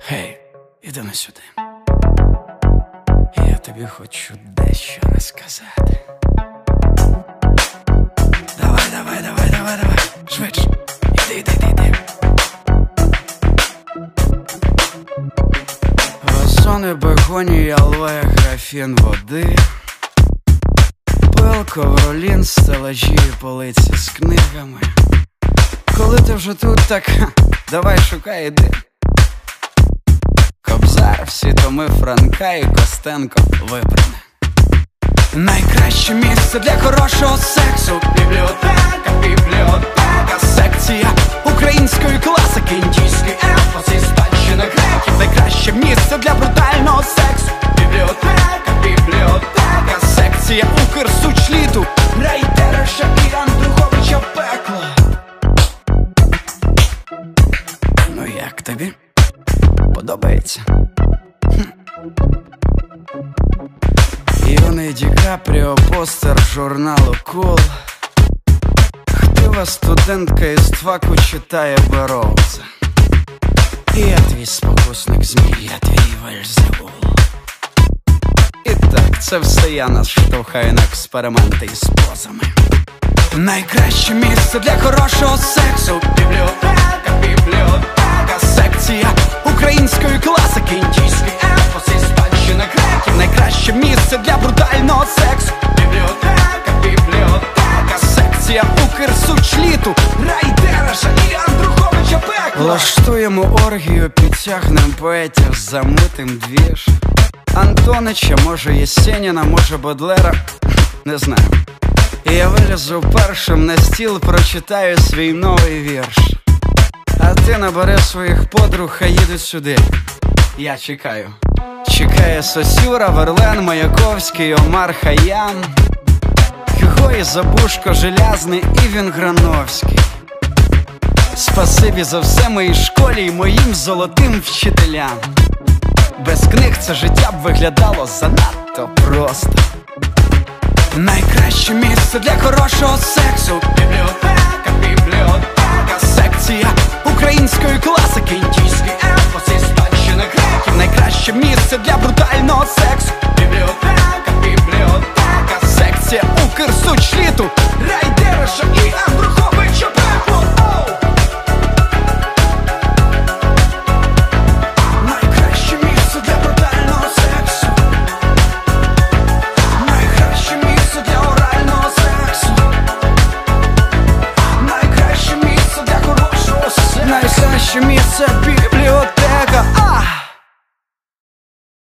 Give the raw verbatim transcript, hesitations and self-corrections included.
Гей, іди на сюди. Я тобі хочу дещо розказати. Давай, давай, давай, давай, давай. Швидше. Іди, іди, іди, іди. Вазони, бегонії, алоє, графін води, пил, ковролін, стелажі і полиці з книгами. Коли ти вже тут, так ха, давай шукай, іди. Кобзар, всі томи Франка і Костенко вибране. Найкраще місце для хорошого сексу. Бібліотека, бібліотека, секція української класики, індійський епос і спадщина греків. Найкраще місце для брутального сексу. Бібліотека, бібліотека, секція Укрсучліту, Райдереша і Андруховича пекло. Ну як тобі? Подобається? Юний Ді Капріо, постер журналу Кул. Хтива студентка із ТВАКу читає Бероуза. І я твій спокусник змій, я твій Вельзевул. І так, це все я нас штовхаю на експерименти із позами. Найкраще місце для хорошого сексу. Бібліотека, бібліотека, секція української класики, індійський епос і спадщина греків. Найкраще місце для брутального сексу. Бібліотека, бібліотека, секція Укрсучліту, Райдереша і Андруховича пекло. Влаштуємо оргію, підтягнем поетів, замутим двіж. Антонича, може Єсеніна, може Бодлера, не знаю. І я вилізу першим на стіл, прочитаю свій новий вірш. А ти набери своїх подруг, хай їдуть сюди. Я чекаю. Чекає Сосюра, Верлен, Маяковський, Омар Хаям, Хюго і Забушко, Желязний і Вінграновський. Спасибі за все моїй школі і моїм золотим вчителям. Без книг це життя б виглядало занадто просто. Найкраще місце для хорошого сексу. Бібліотека, бібліотека, секція української класики, індійський епос і спадщина греків. Найкраще місце для брутального сексу. Бібліотека, бібліотека, секція Укрсучліту, Райдереша і Андруховича пекло. Найкраще місце для брутального сексу. Найкраще місце для орального сексу. Найкраще місце для хорошого сексу. Найкраще місце бібліотека.